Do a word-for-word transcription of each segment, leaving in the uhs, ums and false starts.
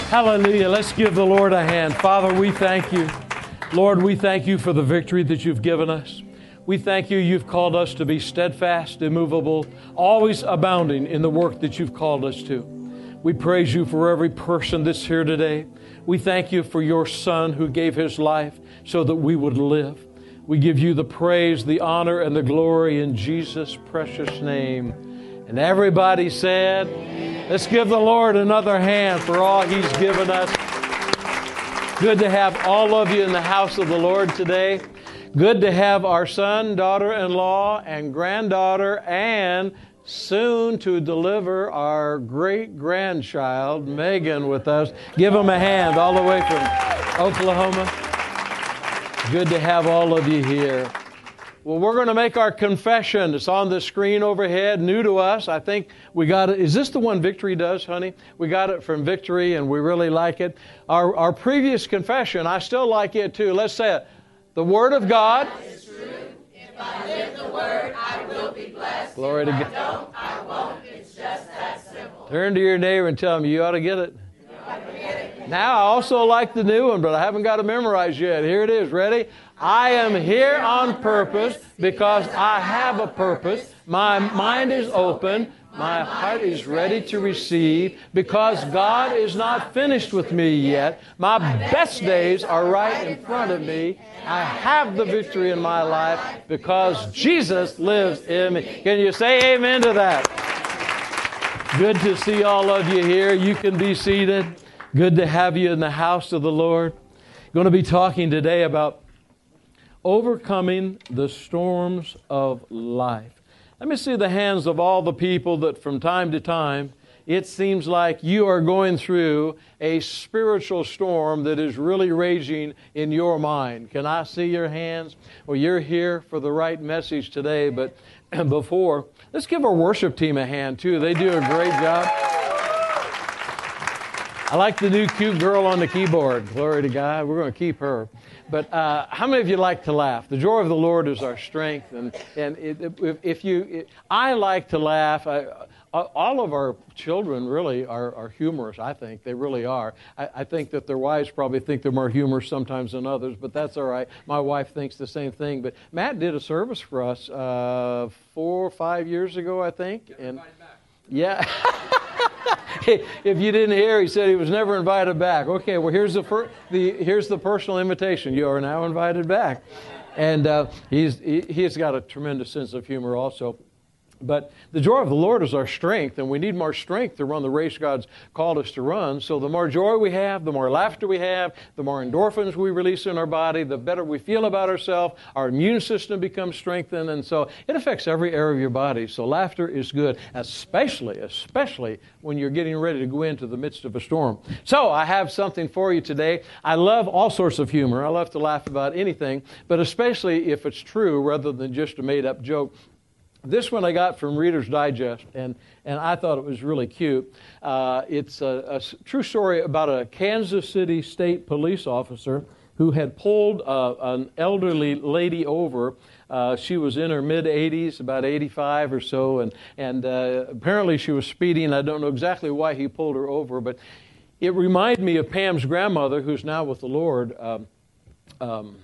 Hallelujah. Let's give the Lord a hand. Father, we thank you. Lord, we thank you for the victory that you've given us. We thank you you've called us to be steadfast, immovable, always abounding in the work that you've called us to. We praise you for every person that's here today. We thank you for your Son who gave his life so that we would live. We give you the praise, the honor, and the glory in Jesus' precious name. And everybody said, let's give the Lord another hand for all he's given us. Good to have all of you in the house of the Lord today. Good to have our son, daughter-in-law, and granddaughter, and soon to deliver our great-grandchild, Megan, with us. Give them a hand all the way from Oklahoma. Good to have all of you here. Well, we're going to make our confession. It's on the screen overhead, new to us. I think we got it. Is this the one Victory does, honey? We got it from Victory, and we really like it. Our, our previous confession, I still like it too. Let's say it. The Word of God is true. If I live the Word, I will be blessed. Glory if to I God. don't, I won't. It's just that simple. Turn to your neighbor and tell him you ought to get it. Now, I also like the new one, but I haven't got it memorized yet. Here it is. Ready? I am here on purpose because I have a purpose. My mind is open. My heart is ready to receive because God is not finished with me yet. My best days are right in front of me. I have the victory in my life because Jesus lives in me. Can you say amen to that? Good to see all of you here. You can be seated. Good to have you in the house of the Lord. Going to be talking today about overcoming the storms of life. Let me see the hands of all the people that from time to time it seems like you are going through a spiritual storm that is really raging in your mind. Can I see your hands? Well, you're here for the right message today, but before, let's give our worship team a hand too. They do a great job. I like the new cute girl on the keyboard. Glory to God. We're going to keep her. But uh, how many of you like to laugh? The joy of the Lord is our strength. And and it, if, if you, it, I like to laugh. I, all of our children really are, are humorous, I think. They really are. I, I think that their wives probably think they're more humorous sometimes than others, but that's all right. My wife thinks the same thing. But Matt did a service for us uh, four or five years ago, I think. And yeah. If you didn't hear, he said he was never invited back. Okay, well, here's the fir- the here's the personal invitation. You are now invited back. And uh, he's he, he's got a tremendous sense of humor also. But the joy of the Lord is our strength, and we need more strength to run the race God's called us to run. So the more joy we have, the more laughter we have, the more endorphins we release in our body, the better we feel about ourselves, our immune system becomes strengthened, and so it affects every area of your body. So laughter is good, especially, especially when you're getting ready to go into the midst of a storm. So I have something for you today. I love all sorts of humor. I love to laugh about anything, but especially if it's true rather than just a made-up joke. This one I got from Reader's Digest, and, and I thought it was really cute. Uh, it's a, a true story about a Kansas City State police officer who had pulled uh, an elderly lady over. Uh, she was in her mid-eighties, about eighty-five or so, and, and uh, apparently she was speeding. I don't know exactly why he pulled her over, but it reminded me of Pam's grandmother, who's now with the Lord, um, um,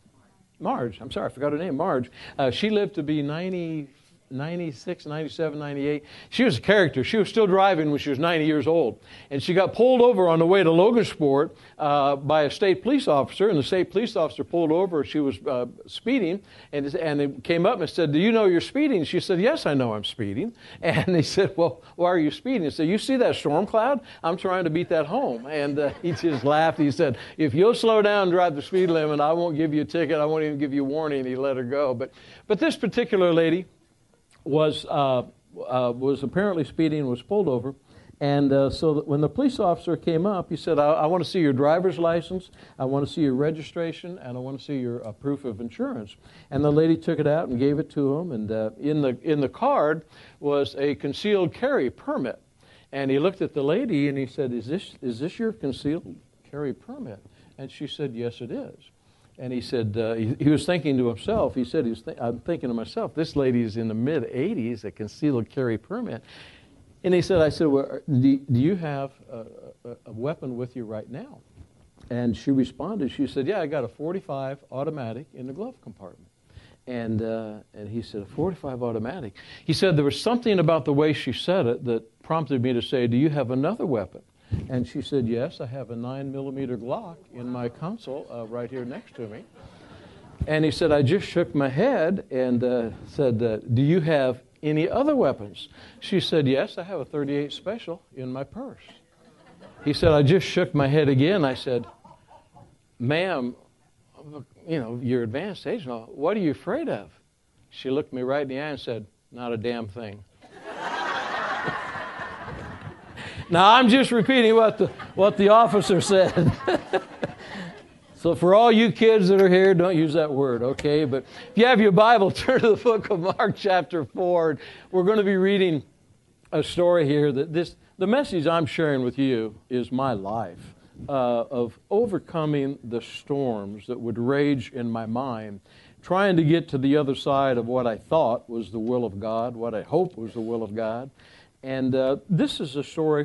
Marge. I'm sorry, I forgot her name, Marge. Uh, she lived to be ninety. ninety-six, ninety-seven, ninety-eight. She was a character. She was still driving when she was ninety years old. And she got pulled over on the way to Logansport uh, by a state police officer. And the state police officer pulled over. She was uh, speeding. And, and it came up and said, do you know you're speeding? She said, yes, I know I'm speeding. And he said, well, why are you speeding? He said, you see that storm cloud? I'm trying to beat that home. And uh, he just laughed. He said, if you'll slow down and drive the speed limit, I won't give you a ticket. I won't even give you a warning. And he let her go. But, but this particular lady was uh, uh, was apparently speeding and was pulled over. And uh, so that when the police officer came up, he said, I, I want to see your driver's license, I want to see your registration, and I want to see your uh, proof of insurance. And the lady took it out and gave it to him. And uh, in the in the card was a concealed carry permit. And he looked at the lady and he said, is this is this your concealed carry permit? And she said, yes, it is. And he said, uh, he, he was thinking to himself, he said, he was th- I'm thinking to myself, this lady is in the mid-eighties, a concealed carry permit. And he said, I said, well, do, do you have a, a, a weapon with you right now? And she responded, she said, yeah, I got a forty-five automatic in the glove compartment. And uh, and he said, a forty-five automatic? He said, there was something about the way she said it that prompted me to say, do you have another weapon? And she said, yes, I have a nine millimeter Glock in my console uh, right here next to me. And he said, I just shook my head and uh, said, uh, do you have any other weapons? She said, yes, I have a thirty-eight Special in my purse. He said, I just shook my head again. I said, ma'am, you know, you're advanced age now. What are you afraid of? She looked me right in the eye and said, not a damn thing. Now, I'm just repeating what the, what the officer said. So for all you kids that are here, don't use that word, okay? But if you have your Bible, turn to the book of Mark chapter four. We're going to be reading a story here that this, the message I'm sharing with you is my life. Uh, of overcoming the storms that would rage in my mind, trying to get to the other side of what I thought was the will of God, what I hoped was the will of God. And uh, this is a story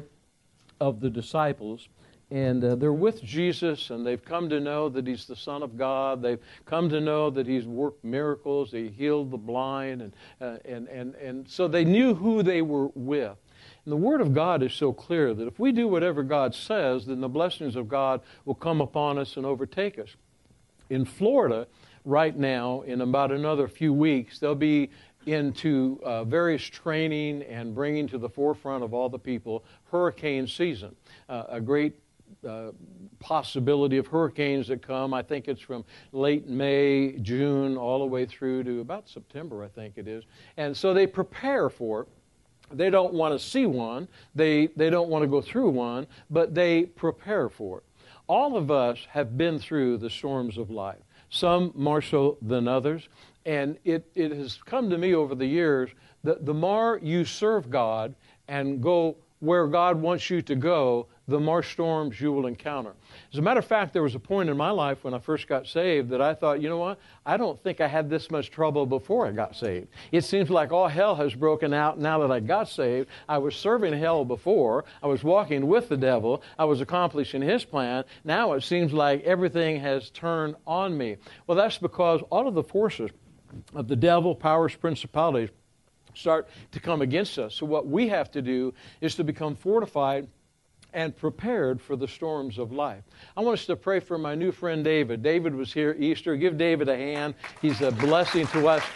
of the disciples, and uh, they're with Jesus, and they've come to know that He's the Son of God. They've come to know that He's worked miracles. He healed the blind, and uh, and and and so they knew who they were with. And the Word of God is so clear that if we do whatever God says, then the blessings of God will come upon us and overtake us. In Florida, right now, in about another few weeks, they'll be into uh, various training and bringing to the forefront of all the people hurricane season. Uh, a great uh, possibility of hurricanes that come. I think it's from late May, June, all the way through to about September, I think it is. And so they prepare for it. They don't want to see one. They, they don't want to go through one, but they prepare for it. All of us have been through the storms of life, some more so than others. And it, it has come to me over the years that the more you serve God and go where God wants you to go, the more storms you will encounter. As a matter of fact, there was a point in my life when I first got saved that I thought, you know what, I don't think I had this much trouble before I got saved. It seems like all hell has broken out now that I got saved. I was serving hell before. I was walking with the devil. I was accomplishing his plan. Now it seems like everything has turned on me. Well, that's because all of the forces of the devil, powers, principalities, start to come against us. So what we have to do is to become fortified and prepared for the storms of life. I want us to pray for my new friend David. David was here Easter. Give David a hand. He's a blessing to us.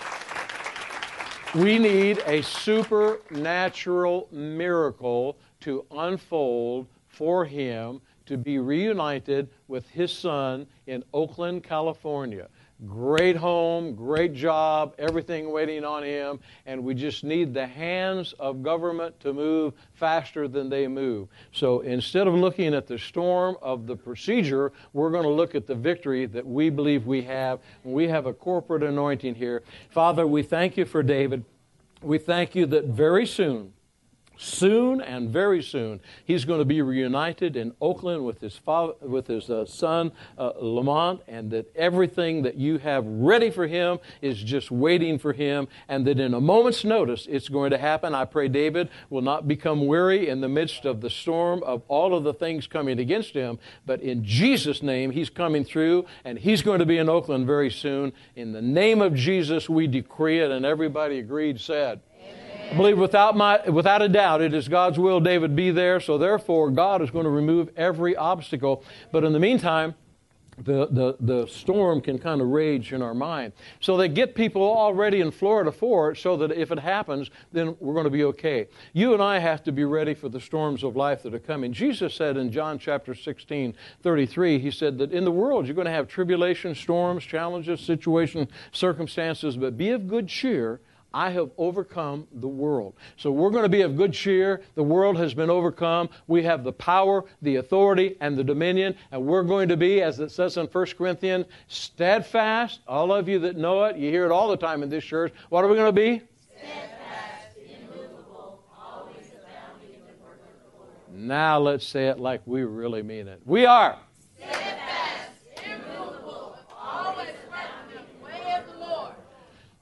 We need a supernatural miracle to unfold for him to be reunited with his son in Oakland, California. Great home, great job, everything waiting on him, and we just need the hands of government to move faster than they move. So instead of looking at the storm of the procedure, we're going to look at the victory that we believe we have. We have a corporate anointing here. Father, we thank you for David. We thank you that very soon, Soon and very soon, he's going to be reunited in Oakland with his father, with his uh, son, uh, Lamont, and that everything that you have ready for him is just waiting for him, and that in a moment's notice it's going to happen. I pray David will not become weary in the midst of the storm of all of the things coming against him, but in Jesus' name, he's coming through, and he's going to be in Oakland very soon. In the name of Jesus, we decree it, and everybody agreed, said, I believe without my, without a doubt it is God's will David be there, so therefore God is going to remove every obstacle. But in the meantime, the, the, the storm can kind of rage in our mind. So they get people already in Florida for it so that if it happens, then we're going to be okay. You and I have to be ready for the storms of life that are coming. Jesus said in John chapter sixteen, thirty-three, he said that in the world you're going to have tribulation, storms, challenges, situations, circumstances, but be of good cheer. I have overcome the world. So we're going to be of good cheer. The world has been overcome. We have the power, the authority, and the dominion. And we're going to be, as it says in First Corinthians, steadfast. All of you that know it, you hear it all the time in this church. What are we going to be? Steadfast, immovable, always abounding in the work of the Lord. Now let's say it like we really mean it. We are. Steadfast, immovable, always abounding in the way of the Lord.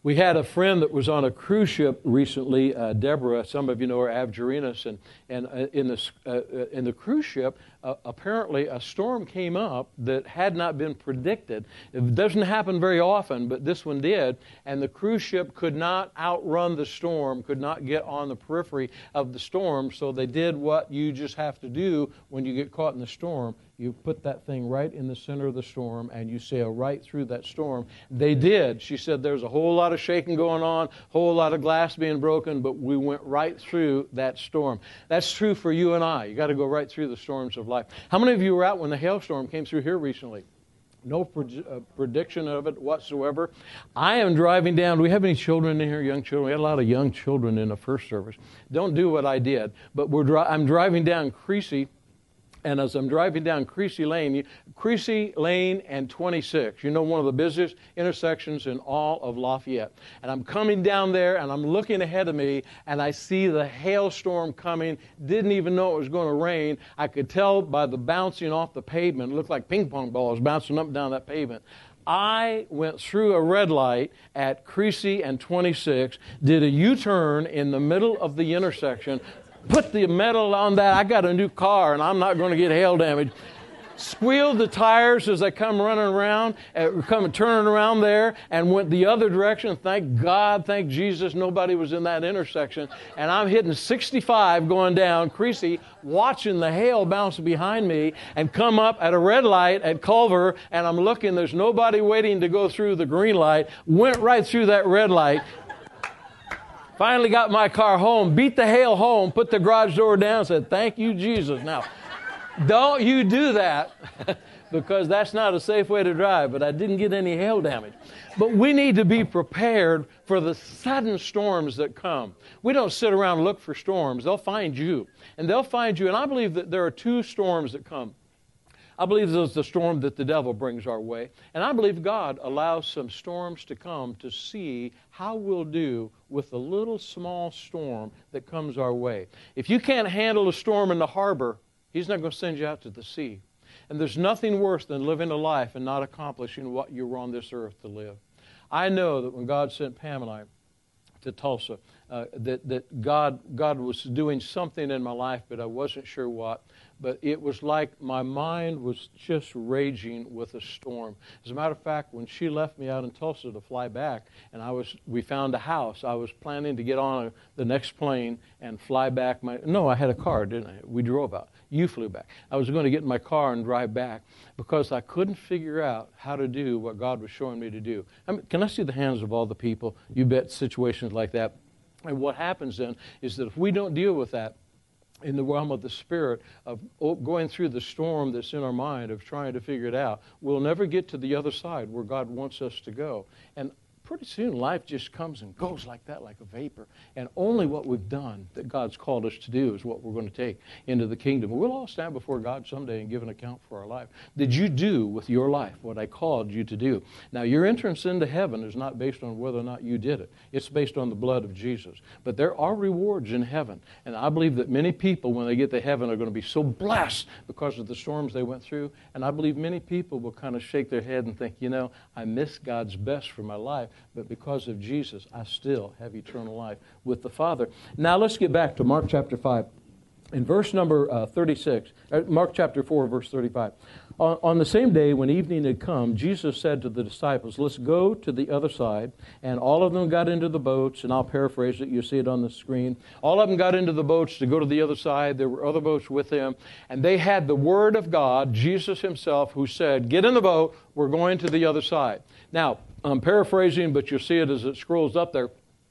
We had a friend that was on a cruise ship recently, uh, Deborah. Some of you know her, Avgerinas, and and uh, in the uh, in the cruise ship, uh, apparently a storm came up that had not been predicted. It doesn't happen very often, but this one did, and the cruise ship could not outrun the storm, could not get on the periphery of the storm. So they did what you just have to do when you get caught in the storm. You put that thing right in the center of the storm, and you sail right through that storm. They did. She said there's a whole lot of shaking going on, a whole lot of glass being broken, but we went right through that storm. That's true for you and I. You got to go right through the storms of life. How many of you were out when the hailstorm came through here recently? No pre- uh, prediction of it whatsoever. I am driving down. Do we have any children in here, young children? We had a lot of young children in the first service. Don't do what I did, but we're dri- I'm driving down Creasy. And as I'm driving down Creasy Lane, Creasy Lane and twenty-six, you know, one of the busiest intersections in all of Lafayette. And I'm coming down there, and I'm looking ahead of me, and I see the hailstorm coming. Didn't even know it was going to rain. I could tell by the bouncing off the pavement. It looked like ping pong balls bouncing up and down that pavement. I went through a red light at Creasy and twenty-six, did a U-turn in the middle of the intersection, put the metal on that. I got a new car, and I'm not going to get hail damage. Squealed the tires as I come running around, uh, come turning around there, and went the other direction. Thank God, thank Jesus, nobody was in that intersection. And I'm hitting sixty-five going down Creasy, watching the hail bounce behind me, and come up at a red light at Culver, and I'm looking. There's nobody waiting to go through the green light. Went right through that red light. Finally got my car home, beat the hail home, put the garage door down, said, thank you, Jesus. Now, don't you do that because that's not a safe way to drive, but I didn't get any hail damage. But we need to be prepared for the sudden storms that come. We don't sit around and look for storms. They'll find you, and they'll find you. And I believe that there are two storms that come. I believe there's the storm that the devil brings our way. And I believe God allows some storms to come to see how we'll do with the little small storm that comes our way. If you can't handle a storm in the harbor, He's not going to send you out to the sea. And there's nothing worse than living a life and not accomplishing what you were on this earth to live. I know that when God sent Pam and I to Tulsa, uh, that, that God, God was doing something in my life, but I wasn't sure what. But it was like my mind was just raging with a storm. As a matter of fact, when she left me out in Tulsa to fly back, and I was, we found a house, I was planning to get on a, the next plane and fly back. My no, I had a car, didn't I? We drove out. You flew back. I was going to get in my car and drive back because I couldn't figure out how to do what God was showing me to do. I mean, can I see the hands of all the people? You bet situations like that. And what happens then is that if we don't deal with that, in the realm of the Spirit, of going through the storm that's in our mind, of trying to figure it out, we'll never get to the other side where God wants us to go. And pretty soon life just comes and goes like that, like a vapor. And only what we've done that God's called us to do is what we're going to take into the kingdom. We'll all stand before God someday and give an account for our life. Did you do with your life what I called you to do? Now, your entrance into heaven is not based on whether or not you did it. It's based on the blood of Jesus. But there are rewards in heaven. And I believe that many people, when they get to heaven, are going to be so blessed because of the storms they went through. And I believe many people will kind of shake their head and think, you know, I missed God's best for my life. But because of Jesus, I still have eternal life with the Father. Now let's get back to Mark chapter five. In verse number uh, thirty-six, uh, Mark chapter four, verse thirty-five. On, on the same day when evening had come, Jesus said to the disciples, let's go to the other side. And all of them got into the boats, and I'll paraphrase it, you see it on the screen. All of them got into the boats to go to the other side. There were other boats with them. And they had the Word of God, Jesus Himself, who said, get in the boat, we're going to the other side. Now, I'm paraphrasing, but you'll see it as it scrolls up there.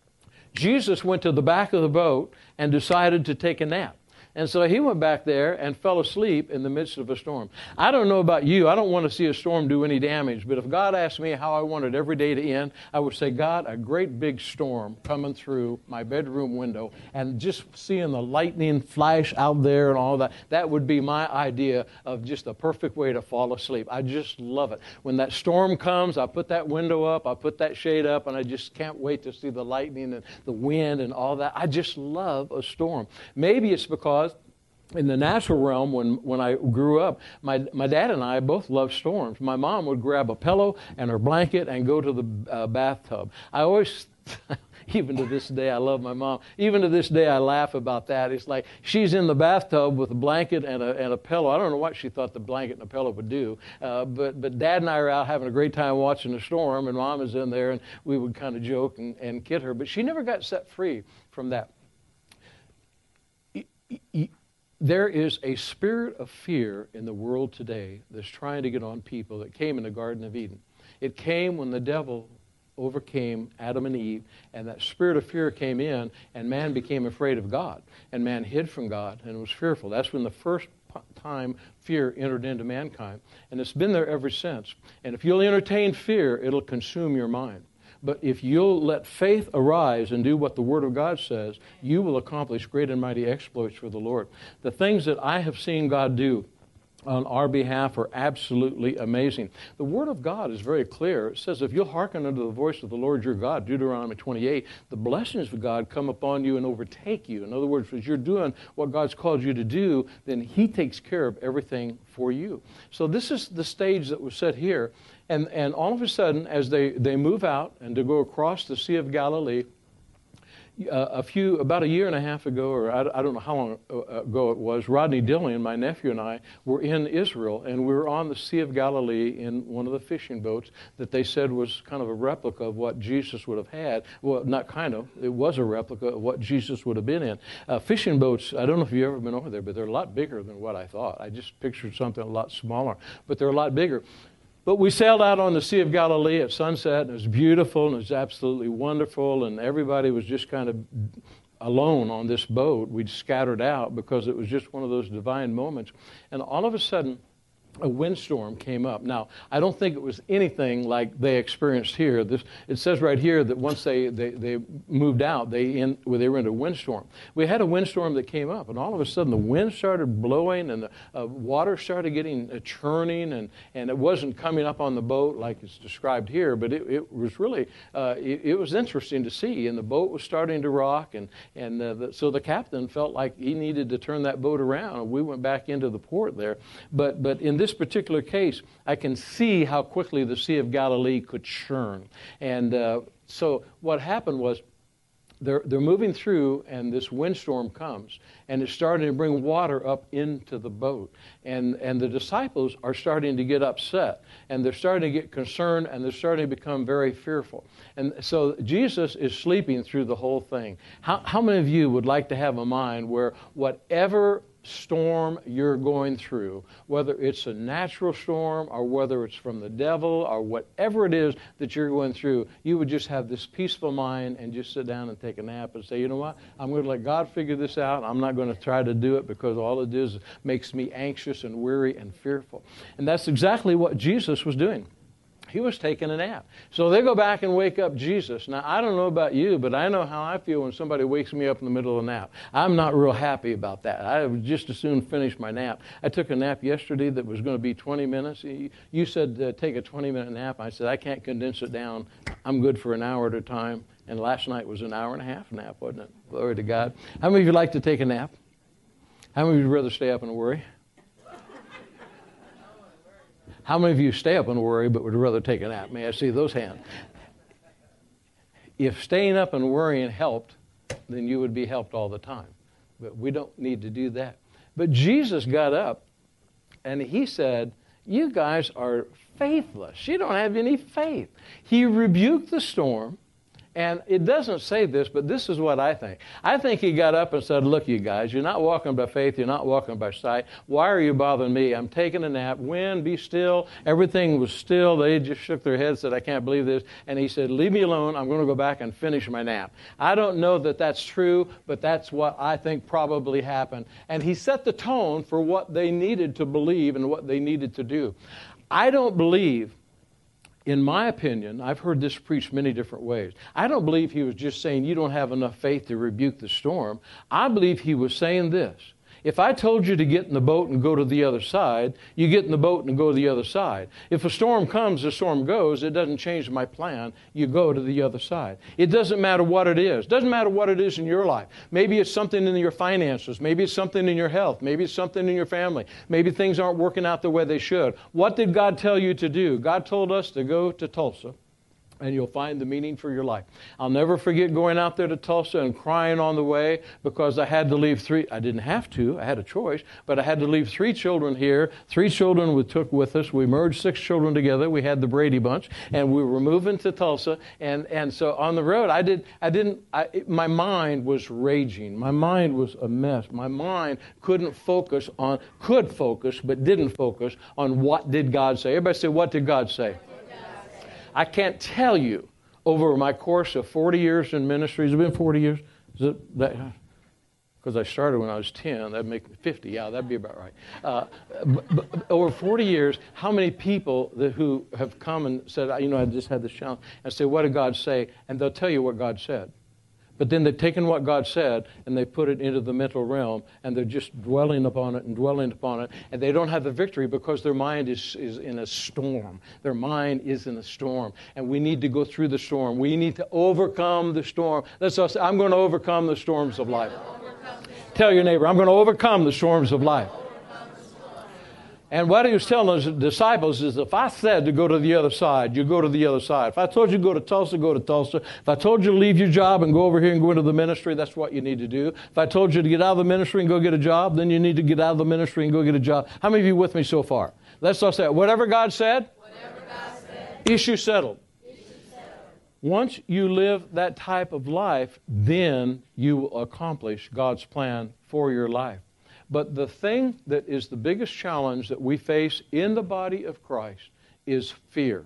Jesus went to the back of the boat and decided to take a nap. And so he went back there and fell asleep in the midst of a storm. I don't know about you. I don't want to see a storm do any damage. But if God asked me how I wanted every day to end, I would say, God, a great big storm coming through my bedroom window and just seeing the lightning flash out there and all that. That would be my idea of just a perfect way to fall asleep. I just love it. When that storm comes, I put that window up, I put that shade up, and I just can't wait to see the lightning and the wind and all that. I just love a storm. Maybe it's because in the natural realm, when, when I grew up, my, my dad and I both loved storms. My mom would grab a pillow and her blanket and go to the uh, bathtub. I always, even to this day, I love my mom. Even to this day, I laugh about that. It's like she's in the bathtub with a blanket and a, and a pillow. I don't know what she thought the blanket and the pillow would do, uh, but, but Dad and I are out having a great time watching the storm, and Mom is in there, and we would kind of joke and, and kid her. But she never got set free from that. There is a spirit of fear in the world today that's trying to get on people that came in the Garden of Eden. It came when the devil overcame Adam and Eve, and that spirit of fear came in, and man became afraid of God, and man hid from God and was fearful. That's when the first time fear entered into mankind, and it's been there ever since. And if you'll entertain fear, it'll consume your mind. But if you'll let faith arise and do what the Word of God says, you will accomplish great and mighty exploits for the Lord. The things that I have seen God do on our behalf are absolutely amazing. The Word of God is very clear. It says, if you'll hearken unto the voice of the Lord your God, Deuteronomy twenty-eight, the blessings of God come upon you and overtake you. In other words, as you're doing what God's called you to do, then He takes care of everything for you. So this is the stage that was set here. And, and all of a sudden, as they, they move out and to go across the Sea of Galilee, Uh, a few, about a year and a half ago, or I, I don't know how long ago it was, Rodney Dillian, my nephew, and I were in Israel, and we were on the Sea of Galilee in one of the fishing boats that they said was kind of a replica of what Jesus would have had. Well, not kind of. It was a replica of what Jesus would have been in. Uh, fishing boats, I don't know if you've ever been over there, but they're a lot bigger than what I thought. I just pictured something a lot smaller, but they're a lot bigger. But we sailed out on the Sea of Galilee at sunset, and it was beautiful, and it was absolutely wonderful, and everybody was just kind of alone on this boat. We'd scattered out because it was just one of those divine moments. And all of a sudden, a windstorm came up. Now, I don't think it was anything like they experienced here. This, it says right here that once they, they, they moved out, they, in, well, they were in a windstorm. We had a windstorm that came up, and all of a sudden the wind started blowing, and the uh, water started getting uh, churning, and, and it wasn't coming up on the boat like it's described here, but it, it was really, uh, it, it was interesting to see, and the boat was starting to rock, and, and uh, the, so the captain felt like he needed to turn that boat around, and we went back into the port there. But, but in this particular case, I can see how quickly the Sea of Galilee could churn. And uh, so what happened was they're, they're moving through, and this windstorm comes, and it's starting to bring water up into the boat. And, and the disciples are starting to get upset, and they're starting to get concerned, and they're starting to become very fearful. And so Jesus is sleeping through the whole thing. How, how many of you would like to have a mind where whatever storm you're going through, whether it's a natural storm or whether it's from the devil or whatever it is that you're going through, you would just have this peaceful mind and just sit down and take a nap and say, you know what, I'm going to let God figure this out. I'm not going to try to do it because all it is makes me anxious and weary and fearful. And that's exactly what Jesus was doing. He was taking a nap. So they go back and wake up Jesus. Now, I don't know about you, but I know how I feel when somebody wakes me up in the middle of a nap. I'm not real happy about that. I would just as soon finish my nap. I took a nap yesterday that was going to be twenty minutes. You said uh, take a twenty-minute nap. I said, I can't condense it down. I'm good for an hour at a time. And last night was an hour and a half nap, wasn't it? Glory to God. How many of you like to take a nap? How many of you would rather stay up and worry? How many of you stay up and worry but would rather take a nap? May I see those hands? If staying up and worrying helped, then you would be helped all the time. But we don't need to do that. But Jesus got up and he said, you guys are faithless. You don't have any faith. He rebuked the storm. And it doesn't say this, but this is what I think. I think he got up and said, look, you guys, you're not walking by faith. You're not walking by sight. Why are you bothering me? I'm taking a nap. Wind, be still. Everything was still. They just shook their heads, said, I can't believe this. And he said, leave me alone. I'm going to go back and finish my nap. I don't know that that's true, but that's what I think probably happened. And he set the tone for what they needed to believe and what they needed to do. I don't believe, in my opinion, I've heard this preached many different ways. I don't believe he was just saying you don't have enough faith to rebuke the storm. I believe he was saying this. If I told you to get in the boat and go to the other side, you get in the boat and go to the other side. If a storm comes, the storm goes. It doesn't change my plan. You go to the other side. It doesn't matter what it is. It doesn't matter what it is in your life. Maybe it's something in your finances. Maybe it's something in your health. Maybe it's something in your family. Maybe things aren't working out the way they should. What did God tell you to do? God told us to go to Tulsa, and you'll find the meaning for your life. I'll never forget going out there to Tulsa and crying on the way because I had to leave three, I didn't have to, I had a choice, but I had to leave three children here. Three children we took with us. We merged six children together. We had the Brady Bunch, and we were moving to Tulsa. And, and so on the road, I, did, I didn't, I, it, my mind was raging. My mind was a mess. My mind couldn't focus on, could focus, but didn't focus on what did God say. Everybody say, what did God say? I can't tell you over my course of forty years in ministry. Has it been forty years? Is it that? Because I started when I was ten. That'd make me fifty. Yeah, that'd be about right. Uh, but, but over forty years, how many people that, who have come and said, you know, I just had this challenge, and say, what did God say? And they'll tell you what God said. But then they've taken what God said and they put it into the mental realm, and they're just dwelling upon it and dwelling upon it, and they don't have the victory because their mind is, is in a storm. Their mind is in a storm, and we need to go through the storm. We need to overcome the storm. Let's all say, I'm going to overcome the storms of life. Tell your neighbor, I'm going to overcome the storms of life. And what he was telling his disciples is, if I said to go to the other side, you go to the other side. If I told you to go to Tulsa, go to Tulsa. If I told you to leave your job and go over here and go into the ministry, that's what you need to do. If I told you to get out of the ministry and go get a job, then you need to get out of the ministry and go get a job. How many of you with me so far? Let's all say, whatever God said, whatever God said, issue settled. issue settled. Once you live that type of life, then you will accomplish God's plan for your life. But the thing that is the biggest challenge that we face in the body of Christ is fear.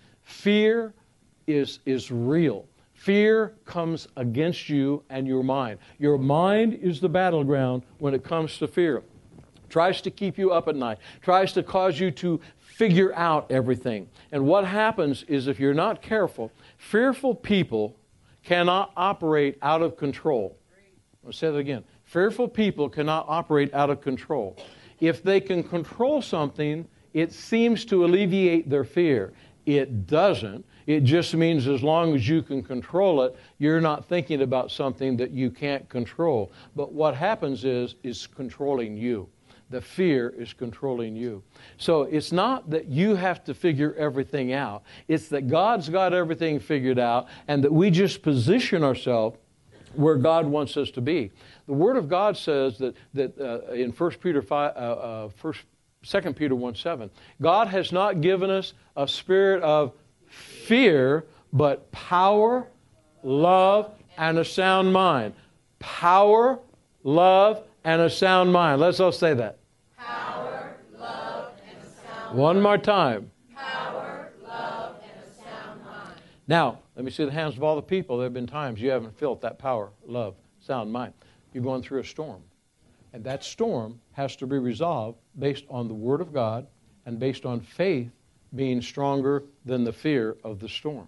Fear is, is real. Fear comes against you and your mind. Your mind is the battleground when it comes to fear. Tries to keep you up at night. Tries to cause you to figure out everything. And what happens is, if you're not careful, fearful people cannot operate out of control. I'll say that again. Fearful people cannot operate out of control. If they can control something, it seems to alleviate their fear. It doesn't. It just means as long as you can control it, you're not thinking about something that you can't control. But what happens is, is controlling you. The fear is controlling you. So it's not that you have to figure everything out. It's that God's got everything figured out, and that we just position ourselves where God wants us to be. The Word of God says that, that uh, in First Peter five, uh, uh, First, Second Peter one seven, God has not given us a spirit of fear, but power, love, and a sound mind. Power, love, and a sound mind. Let's all say that. Power, love, and a sound mind. One more time. Power, love, and a sound mind. Now, let me see the hands of all the people. There have been times you haven't felt that power, love, sound mind. You're going through a storm. And that storm has to be resolved based on the Word of God and based on faith being stronger than the fear of the storm.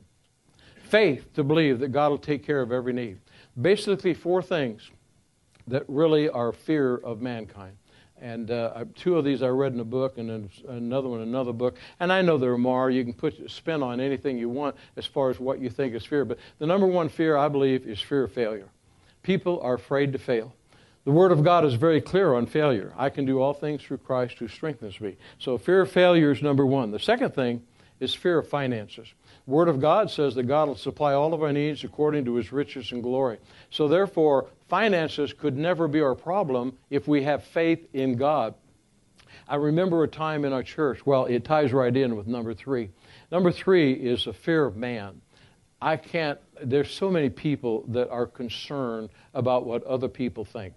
Faith to believe that God will take care of every need. Basically, four things that really are fear of mankind. And uh, two of these I read in a book, and then another one in another book. And I know there are more. You can put a spin on anything you want as far as what you think is fear. But the number one fear, I believe, is fear of failure. People are afraid to fail. The Word of God is very clear on failure. I can do all things through Christ who strengthens me. So fear of failure is number one. The second thing is fear of finances. The Word of God says that God will supply all of our needs according to His riches and glory. So therefore, finances could never be our problem if we have faith in God. I remember a time in our church, well, it ties right in with number three. Number three is a fear of man. I can't, there's so many people that are concerned about what other people think.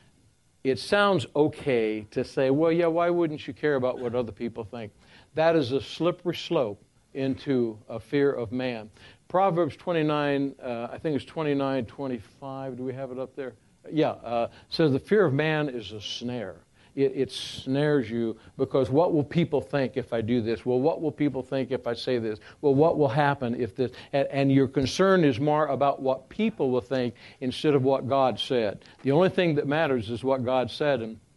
It sounds okay to say, well, yeah, why wouldn't you care about what other people think? That is a slippery slope into a fear of man. Proverbs twenty-nine, uh, I think it's twenty-nine twenty-five. Do we have it up there? Yeah, uh, says the fear of man is a snare. It, it snares you because what will people think if I do this? Well, what will people think if I say this? Well, what will happen if this? And, and your concern is more about what people will think instead of what God said. The only thing that matters is what God said. And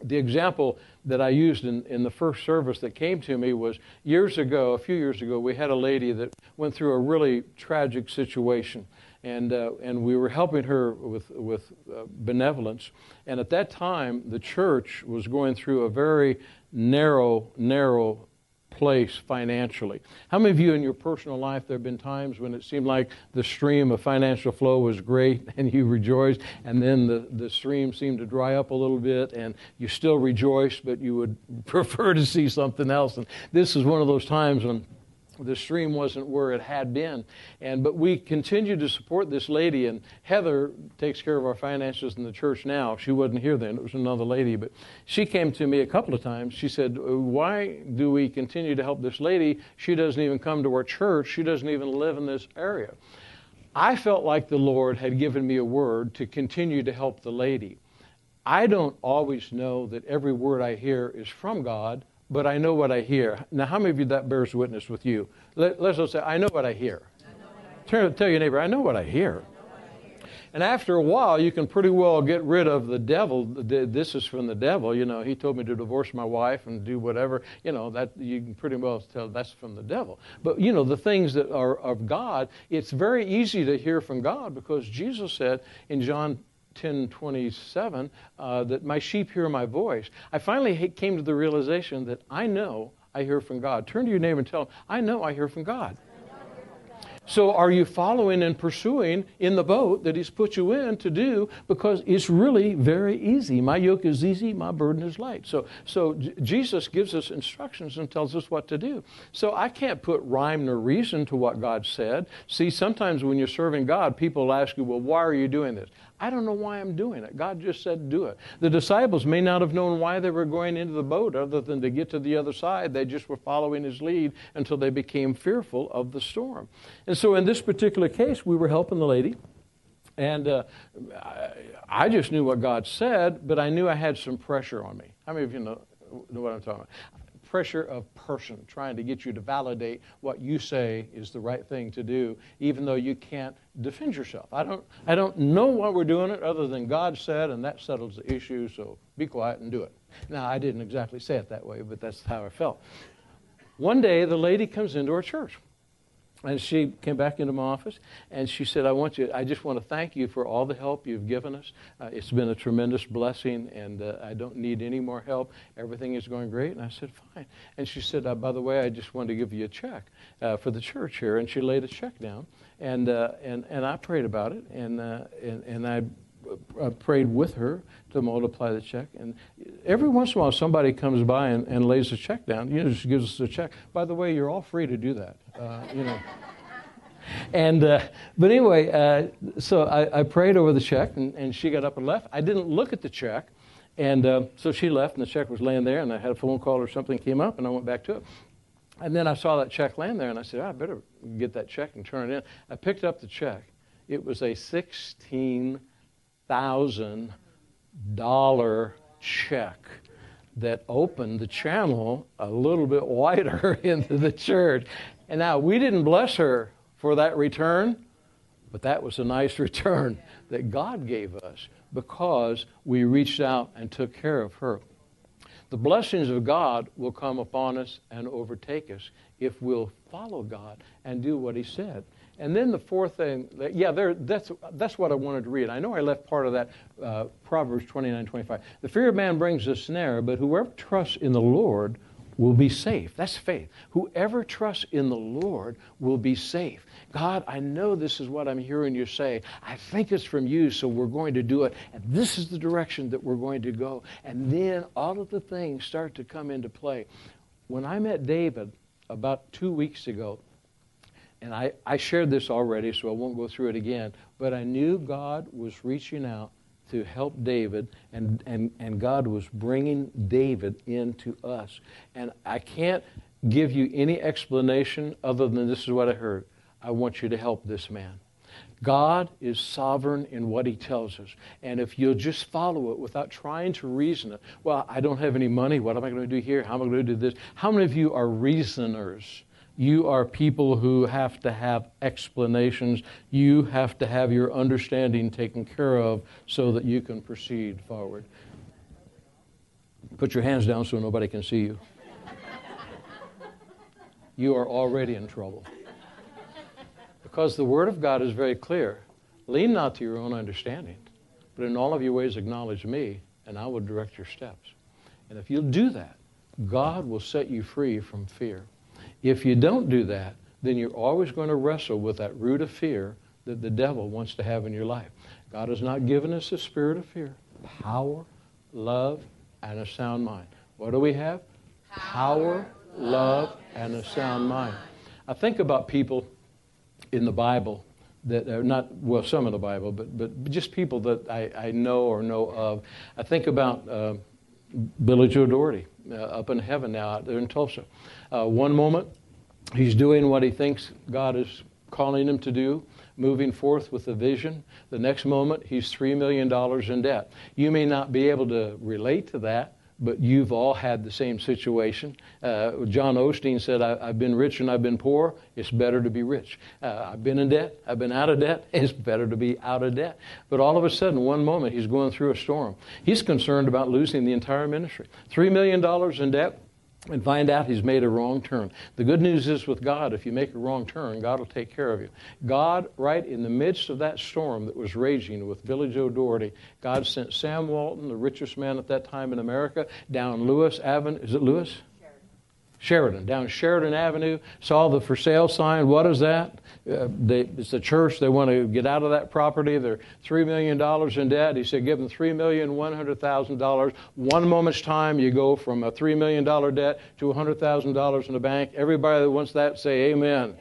The example that I used in, in the first service that came to me was years ago, a few years ago, we had a lady that went through a really tragic situation. And uh, and we were helping her with, with uh, benevolence. And at that time, the church was going through a very narrow, narrow place financially. How many of you in your personal life, there have been times when it seemed like the stream of financial flow was great and you rejoiced, and then the, the stream seemed to dry up a little bit and you still rejoice, but you would prefer to see something else? And this is one of those times when the stream wasn't where it had been. And but we continued to support this lady, and Heather takes care of our finances in the church now. She wasn't here then, it was another lady, but she came to me a couple of times. She said, why do we continue to help this lady? She doesn't even come to our church. She doesn't even live in this area. I felt like the Lord had given me a word to continue to help the lady. I don't always know that every word I hear is from God, but I know what I hear. Now, how many of you that bears witness with you? Let, let's just say, I know what I hear. Turn to tell your neighbor, I know what I hear. And after a while, you can pretty well get rid of the devil. This is from the devil. You know, he told me to divorce my wife and do whatever. You know, that you can pretty well tell that's from the devil. But, you know, the things that are of God, it's very easy to hear from God, because Jesus said in John ten twenty-seven, uh, that my sheep hear my voice. I finally came to the realization that I know I hear from God. Turn to your neighbor and tell them, I know I hear from God. So are you following and pursuing in the boat that He's put you in to do? Because it's really very easy. My yoke is easy, my burden is light. So so J- Jesus gives us instructions and tells us what to do. So I can't put rhyme nor reason to what God said. See, sometimes when you're serving God, people ask you, well, why are you doing this? I don't know why I'm doing it. God just said do it. The disciples may not have known why they were going into the boat other than to get to the other side. They just were following His lead until they became fearful of the storm. And so in this particular case, we were helping the lady. And uh, I, I just knew what God said, but I knew I had some pressure on me. How many of you know, know what I'm talking about? Pressure of person trying to get you to validate what you say is the right thing to do, even though you can't defend yourself. I don't I don't know why we're doing it other than God said, and that settles the issue, so be quiet and do it. Now, I didn't exactly say it that way, but that's how I felt. One day, the lady comes into our church. And she came back into my office, and she said, I want you, I just want to thank you for all the help you've given us. Uh, it's been a tremendous blessing, and uh, I don't need any more help. Everything is going great. And I said, fine. And she said, uh, by the way, I just wanted to give you a check uh, for the church here. And she laid a check down, and uh, and, and I prayed about it, and uh, and, and I I prayed with her to multiply the check. And every once in a while, somebody comes by and, and lays a check down. You know, just gives us a check. By the way, you're all free to do that. Uh, you know. And uh, but anyway, uh, so I, I prayed over the check, and, and she got up and left. I didn't look at the check, and uh, so she left, and the check was laying there. And I had a phone call or something came up, and I went back to it. And then I saw that check laying there, and I said, oh, I better get that check and turn it in. I picked up the check. It was a sixteen thousand dollar check that opened the channel a little bit wider into the church. And now, we didn't bless her for that return, but that was a nice return that God gave us because we reached out and took care of her. The blessings of God will come upon us and overtake us if we'll follow God and do what He said. And then the fourth thing, yeah, there, that's that's what I wanted to read. I know I left part of that, uh, Proverbs twenty-nine twenty-five. The fear of man brings a snare, but whoever trusts in the Lord will be safe. That's faith. Whoever trusts in the Lord will be safe. God, I know this is what I'm hearing you say. I think it's from you, so we're going to do it. And this is the direction that we're going to go. And then all of the things start to come into play. When I met David about two weeks ago, and I, I shared this already, so I won't go through it again, but I knew God was reaching out to help David, and, and, and God was bringing David into us. And I can't give you any explanation other than this is what I heard. I want you to help this man. God is sovereign in what He tells us. And if you'll just follow it without trying to reason it, well, I don't have any money. What am I going to do here? How am I going to do this? How many of you are reasoners? You are people who have to have explanations. You have to have your understanding taken care of so that you can proceed forward. Put your hands down so nobody can see you. You are already in trouble. Because the Word of God is very clear. Lean not to your own understanding, but in all of your ways acknowledge me, and I will direct your steps. And if you'll do that, God will set you free from fear. If you don't do that, then you're always going to wrestle with that root of fear that the devil wants to have in your life. God has not given us a spirit of fear, power, love, and a sound mind. What do we have? Power, love, and a sound mind. I think about people in the Bible that are not, well, some of the Bible, but but just people that I, I know or know of. I think about uh, Billy Joe Doherty uh, up in heaven now out there in Tulsa. Uh, one moment, he's doing what he thinks God is calling him to do, moving forth with a vision. The next moment, he's three million dollars in debt. You may not be able to relate to that, but you've all had the same situation. Uh, John Osteen said, I, I've been rich and I've been poor. It's better to be rich. Uh, I've been in debt. I've been out of debt. It's better to be out of debt. But all of a sudden, one moment, he's going through a storm. He's concerned about losing the entire ministry. Three million dollars in debt, and find out he's made a wrong turn. The good news is with God, if you make a wrong turn, God will take care of you. God, right in the midst of that storm that was raging with Billy Joe Doherty, God sent Sam Walton, the richest man at that time in America, down Lewis Avenue. Is it Lewis? Sheridan, down Sheridan Avenue, saw the for sale sign. What is that? Uh, they, it's a church. They want to get out of that property. They're three million dollars in debt. He said, give them three million one hundred thousand dollars. One moment's time, you go from a three million dollars debt to one hundred thousand dollars in the bank. Everybody that wants that, say amen.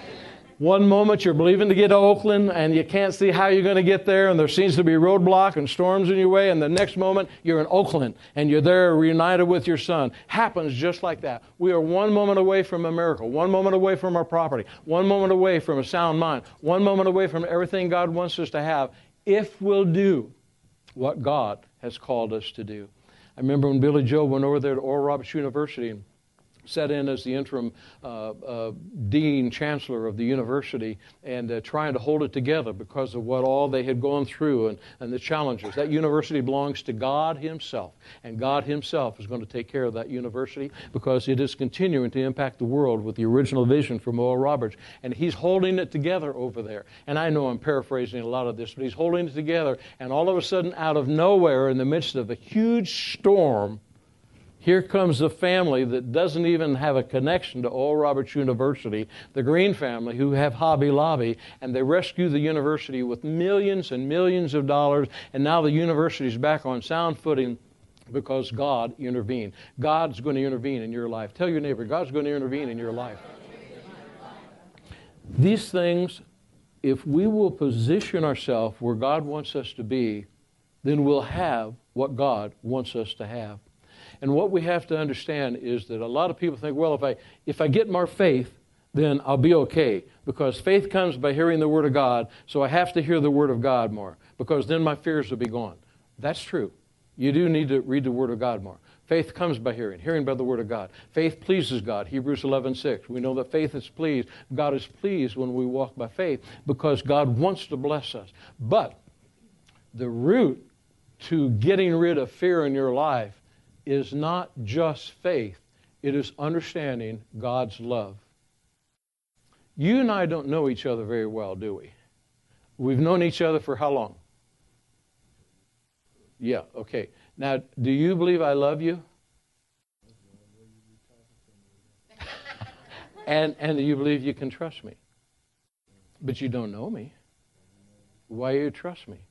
One moment you're believing to get to Oakland and you can't see how you're going to get there and there seems to be a roadblock and storms in your way, and the next moment you're in Oakland and you're there reunited with your son. Happens just like that. We are one moment away from a miracle, one moment away from our property, one moment away from a sound mind, one moment away from everything God wants us to have if we'll do what God has called us to do. I remember when Billy Joe went over there to Oral Roberts University and sat in as the interim uh, uh, dean, chancellor of the university, and uh, trying to hold it together because of what all they had gone through and, and the challenges. That university belongs to God Himself, and God Himself is going to take care of that university because it is continuing to impact the world with the original vision from Oral Roberts, and he's holding it together over there. And I know I'm paraphrasing a lot of this, but he's holding it together, and all of a sudden, out of nowhere, in the midst of a huge storm, here comes a family that doesn't even have a connection to Oral Roberts University, the Green family, who have Hobby Lobby, and they rescue the university with millions and millions of dollars, and now the university is back on sound footing because God intervened. God's going to intervene in your life. Tell your neighbor, God's going to intervene in your life. These things, if we will position ourselves where God wants us to be, then we'll have what God wants us to have. And what we have to understand is that a lot of people think, well, if I if I get more faith, then I'll be okay. Because faith comes by hearing the Word of God, so I have to hear the Word of God more, because then my fears will be gone. That's true. You do need to read the Word of God more. Faith comes by hearing, hearing by the Word of God. Faith pleases God, Hebrews eleven six. We know that faith is pleased. God is pleased when we walk by faith because God wants to bless us. But the root to getting rid of fear in your life is not just faith. It is understanding God's love. You and I don't know each other very well, do we? We've known each other for how long? Yeah, okay. Now, do you believe I love you? and and do you believe you can trust me? But you don't know me. Why do you trust me?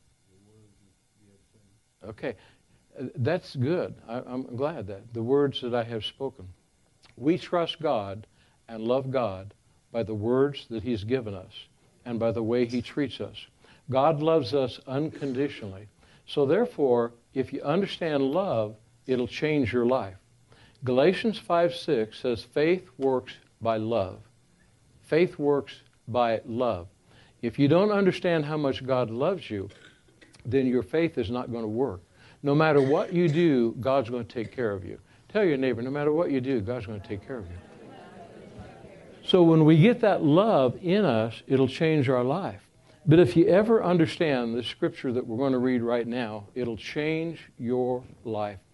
Okay. That's good. I, I'm glad that. The words that I have spoken. We trust God and love God by the words that He's given us and by the way He treats us. God loves us unconditionally. So therefore, if you understand love, it'll change your life. Galatians five six says faith works by love. Faith works by love. If you don't understand how much God loves you, then your faith is not going to work. No matter what you do, God's going to take care of you. Tell your neighbor, no matter what you do, God's going to take care of you. So when we get that love in us, it'll change our life. But if you ever understand the scripture that we're going to read right now, it'll change your life.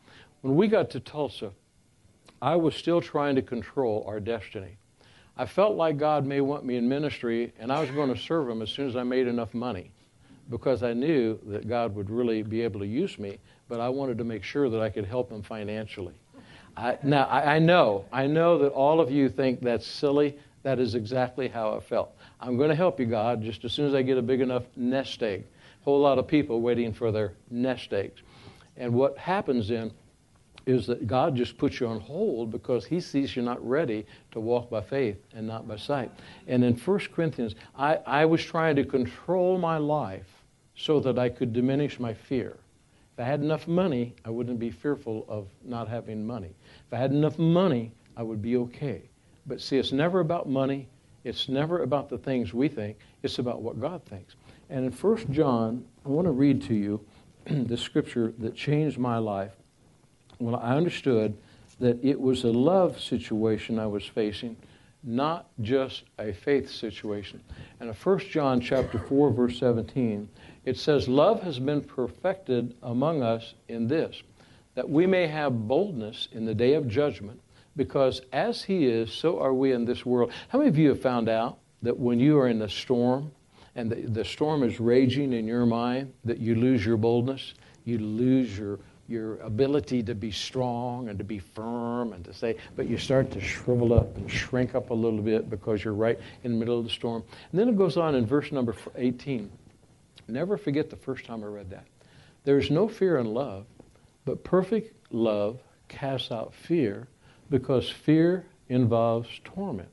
When we got to Tulsa, I was still trying to control our destiny. I felt like God may want me in ministry, and I was going to serve Him as soon as I made enough money, because I knew that God would really be able to use me, but I wanted to make sure that I could help Him financially. I, now, I, I know, I know that all of you think that's silly. That is exactly how I felt. I'm going to help you, God, just as soon as I get a big enough nest egg. A whole lot of people waiting for their nest eggs. And what happens then is that God just puts you on hold because He sees you're not ready to walk by faith and not by sight. And in First Corinthians, I, I was trying to control my life so that I could diminish my fear. If I had enough money, I wouldn't be fearful of not having money. If I had enough money, I would be okay. But see, it's never about money. It's never about the things we think. It's about what God thinks. And in First John, I want to read to you the scripture that changed my life. Well, I understood that it was a love situation I was facing, not just a faith situation. And in First John chapter four, verse seventeen, it says, "Love has been perfected among us in this, that we may have boldness in the day of judgment, because as He is, so are we in this world." How many of you have found out that when you are in a storm, and the, the storm is raging in your mind, that you lose your boldness, you lose your your ability to be strong and to be firm and to say, but you start to shrivel up and shrink up a little bit because you're right in the middle of the storm. And then it goes on in verse number eighteen. Never forget the first time I read that. "There is no fear in love, but perfect love casts out fear, because fear involves torment.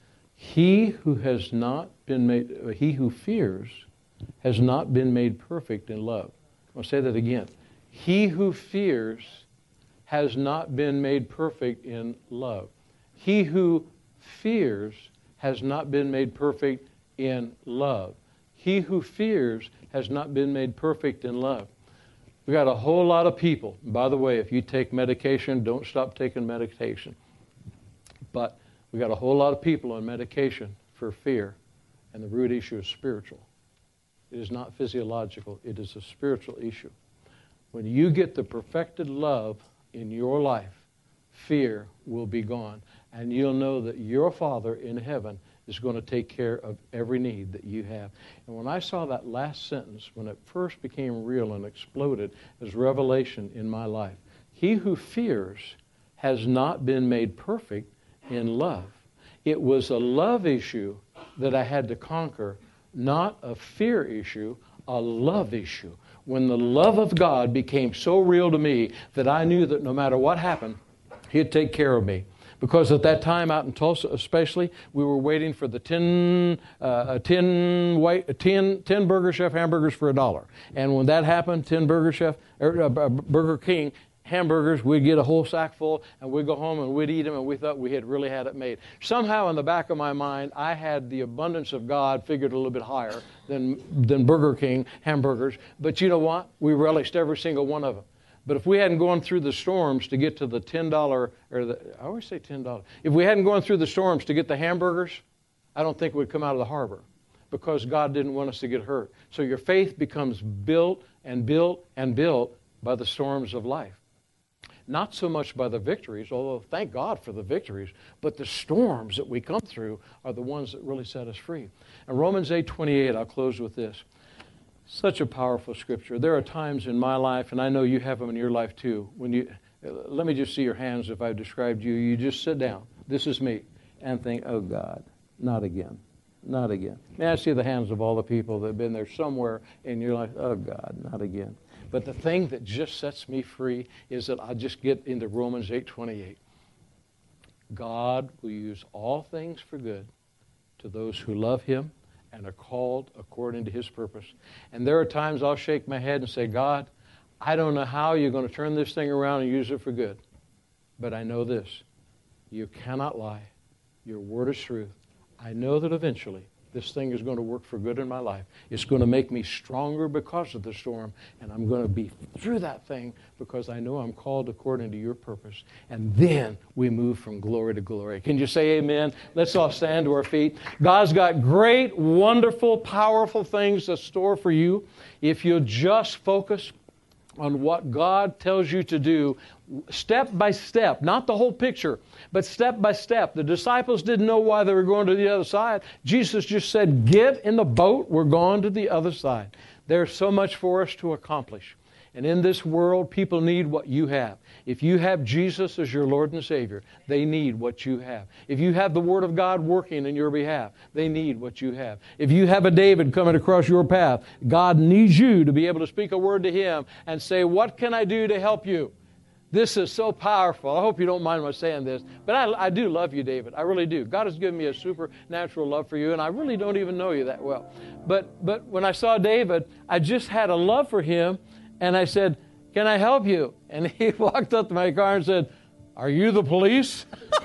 He who has not been made, he who fears has not been made perfect in love." I'll say that again. He who fears has not been made perfect in love. He who fears has not been made perfect in love. He who fears has not been made perfect in love. We got a whole lot of people. By the way, if you take medication, don't stop taking medication. But we got a whole lot of people on medication for fear, and the root issue is spiritual. It is not physiological. It is a spiritual issue. When you get the perfected love in your life, fear will be gone. And you'll know that your Father in heaven is going to take care of every need that you have. And when I saw that last sentence, when it first became real and exploded as revelation in my life, he who fears has not been made perfect in love. It was a love issue that I had to conquer, not a fear issue, a love issue. When the love of God became so real to me that I knew that no matter what happened, He'd take care of me. Because at that time out in Tulsa especially, we were waiting for the ten, uh, ten, white, ten, ten Burger Chef hamburgers for a dollar. And when that happened, ten Burger Chef, er, uh, Burger King hamburgers, we'd get a whole sack full, and we'd go home and we'd eat them, and we thought we had really had it made. Somehow in the back of my mind, I had the abundance of God figured a little bit higher than, than Burger King hamburgers. But you know what? We relished every single one of them. But if we hadn't gone through the storms to get to the ten dollars, or the, I always say ten dollars. If we hadn't gone through the storms to get the hamburgers, I don't think we'd come out of the harbor, because God didn't want us to get hurt. So your faith becomes built and built and built by the storms of life. Not so much by the victories, although thank God for the victories, but the storms that we come through are the ones that really set us free. And Romans eight twenty-eight, I'll close with this. Such a powerful scripture. There are times in my life, and I know you have them in your life too, when you, let me just see your hands if I've described you. You just sit down, this is me, and think, oh God, not again, not again. May I see the hands of all the people that have been there somewhere in your life, oh God, not again. But the thing that just sets me free is that I just get into Romans eight twenty-eight. God will use all things for good to those who love Him and are called according to His purpose. And there are times I'll shake my head and say, God, I don't know how you're going to turn this thing around and use it for good. But I know this. You cannot lie. Your word is truth. I know that eventually this thing is going to work for good in my life. It's going to make me stronger because of the storm, and I'm going to be through that thing because I know I'm called according to your purpose. And then we move from glory to glory. Can you say amen? Let's all stand to our feet. God's got great, wonderful, powerful things to store for you if you'll just focus on what God tells you to do step by step, not the whole picture, but step by step. The disciples didn't know why they were going to the other side. Jesus just said, get in the boat, we're going to the other side. There's so much for us to accomplish. And in this world, people need what you have. If you have Jesus as your Lord and Savior, they need what you have. If you have the Word of God working in your behalf, they need what you have. If you have a David coming across your path, God needs you to be able to speak a word to him and say, what can I do to help you? This is so powerful. I hope you don't mind my saying this, but I, I do love you, David. I really do. God has given me a supernatural love for you, and I really don't even know you that well. But, but when I saw David, I just had a love for him. And I said, can I help you? And he walked up to my car and said, are you the police?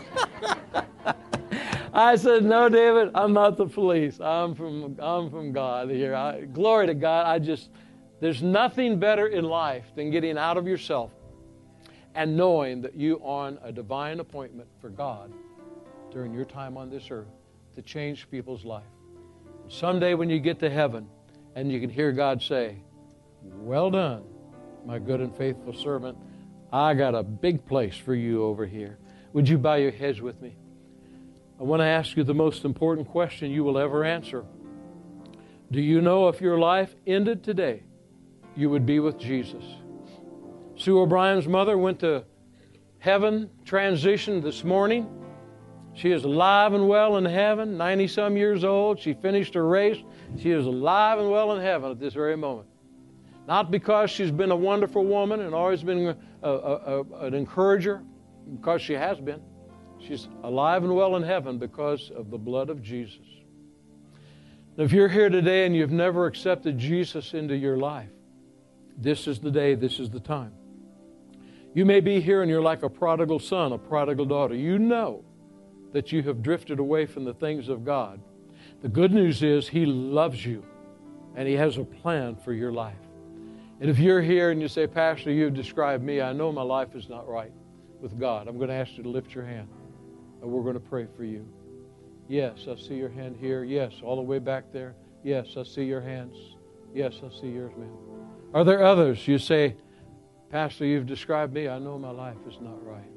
I said, no, David, I'm not the police. I'm from, I'm from God here. I, glory to God. I just, there's nothing better in life than getting out of yourself and knowing that you are on a divine appointment for God during your time on this earth to change people's life. Someday when you get to heaven and you can hear God say, well done, my good and faithful servant. I got a big place for you over here. Would you bow your heads with me? I want to ask you the most important question you will ever answer. Do you know if your life ended today, you would be with Jesus? Sue O'Brien's mother went to heaven, transitioned this morning. She is alive and well in heaven, ninety-some years old. She finished her race. She is alive and well in heaven at this very moment. Not because she's been a wonderful woman and always been a, a, a, an encourager, because she has been. She's alive and well in heaven because of the blood of Jesus. Now, if you're here today and you've never accepted Jesus into your life, this is the day, this is the time. You may be here and you're like a prodigal son, a prodigal daughter. You know that you have drifted away from the things of God. The good news is He loves you and He has a plan for your life. And if you're here and you say, Pastor, you've described me, I know my life is not right with God, I'm going to ask you to lift your hand, and we're going to pray for you. Yes, I see your hand here. Yes, all the way back there. Yes, I see your hands. Yes, I see yours, ma'am. Are there others? You say, Pastor, you've described me, I know my life is not right.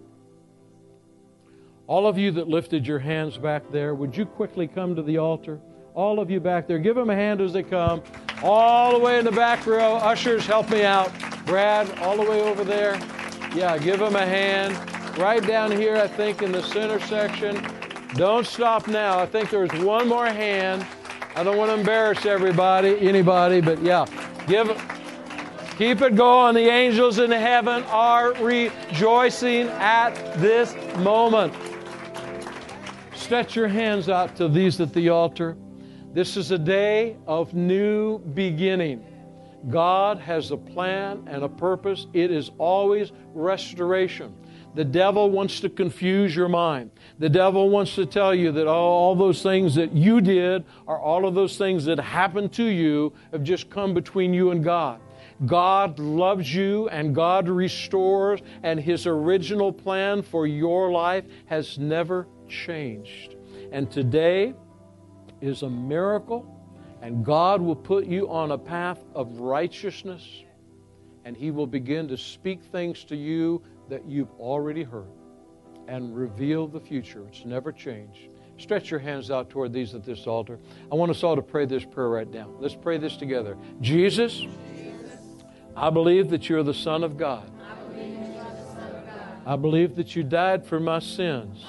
All of you that lifted your hands back there, would you quickly come to the altar? All of you back there, give them a hand as they come. All the way in the back row. Ushers, help me out. Brad, all the way over there. Yeah, give them a hand. Right down here, I think, in the center section. Don't stop now. I think there's one more hand. I don't want to embarrass everybody, anybody, but yeah. Give, keep it going. The angels in heaven are rejoicing at this moment. Stretch your hands out to these at the altar. This is a day of new beginning. God has a plan and a purpose. It is always restoration. The devil wants to confuse your mind. The devil wants to tell you that all those things that you did or all of those things that happened to you have just come between you and God. God loves you and God restores, and His original plan for your life has never changed. And today is a miracle, and God will put you on a path of righteousness, and He will begin to speak things to you that you've already heard and reveal the future. It's never changed. Stretch your hands out toward these at this altar. I want us all to pray this prayer right now. Let's pray this together. Jesus, I believe that you're the Son of God. I believe that you died for my sins.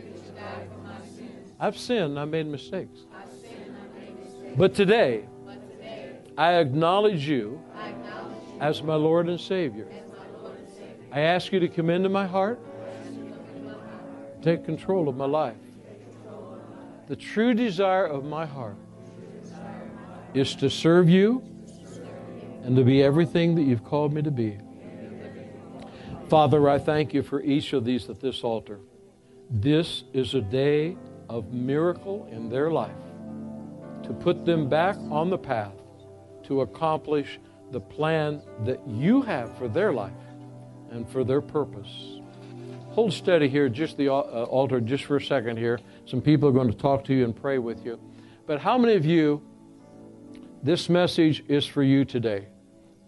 I've sinned, I made mistakes. But today, I acknowledge you as my Lord and Savior. I ask you to come into my heart, take control of my life. The true desire of my heart is to serve you and to be everything that you've called me to be. Father, I thank you for each of these at this altar. This is a day of miracle in their life, to put them back on the path to accomplish the plan that you have for their life and for their purpose. Hold steady here, just the uh, altar, just for a second here. Some people are going to talk to you and pray with you. But how many of you, this message is for you today?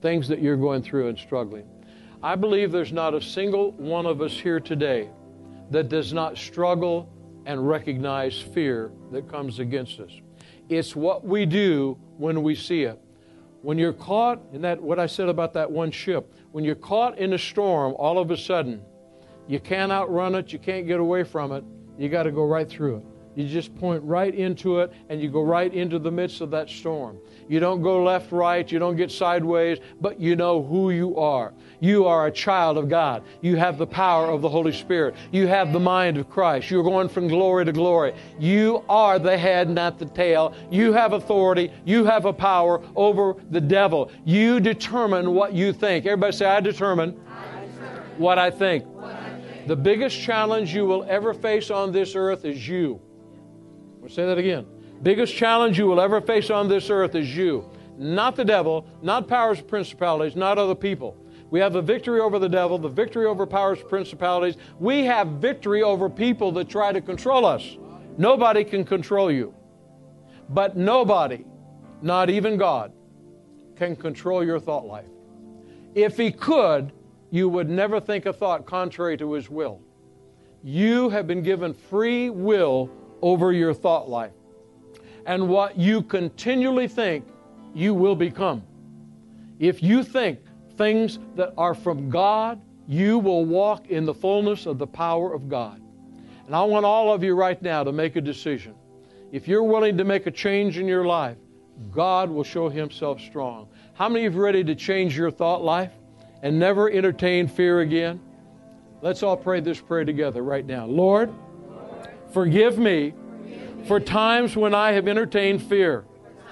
things that you're going through and struggling. I believe there's not a single one of us here today that does not struggle and recognize fear that comes against us. It's what we do when we see it. When you're caught in that, what I said about that one ship, when you're caught in a storm, all of a sudden, you can't outrun it, you can't get away from it, you got to go right through it. You just point right into it, and you go right into the midst of that storm. You don't go left, right, you don't get sideways, but you know who you are. You are a child of God. You have the power of the Holy Spirit. You have the mind of Christ. You're going from glory to glory. You are the head, not the tail. You have authority. You have a power over the devil. You determine what you think. Everybody say, I determine, I determine what I think. What I think. The biggest challenge you will ever face on this earth is you. I'll say that again. Biggest challenge you will ever face on this earth is you. Not the devil, not powers and principalities, not other people. We have the victory over the devil, the victory over powers and principalities. We have victory over people that try to control us. Nobody can control you. But nobody, not even God, can control your thought life. If He could, you would never think a thought contrary to His will. You have been given free will over your thought life. And what you continually think, you will become. If you think things that are from God, you will walk in the fullness of the power of God. And I want all of you right now to make a decision. If you're willing to make a change in your life, God will show Himself strong. How many of you are ready to change your thought life and never entertain fear again? Let's all pray this prayer together right now. Lord, forgive me for times when I have entertained fear.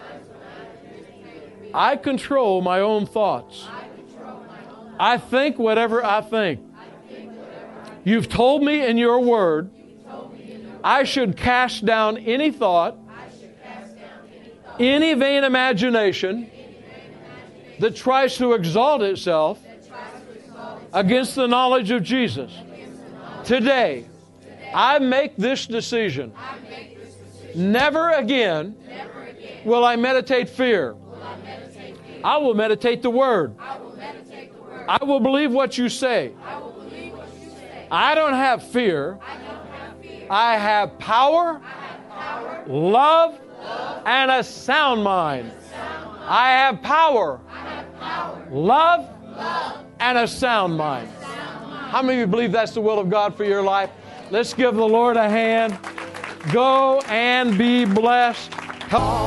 I control my own thoughts. I think whatever I think. You've told me in your word I should cast down any thought, any vain imagination that tries to exalt itself against the knowledge of Jesus. Today, I make this decision. Never again will I meditate fear. I will meditate the Word. I will believe what you say. I don't have fear. I have power, love, and a sound mind. I have power, love, and a sound mind. How many of you believe that's the will of God for your life? Let's give the Lord a hand. Go and be blessed.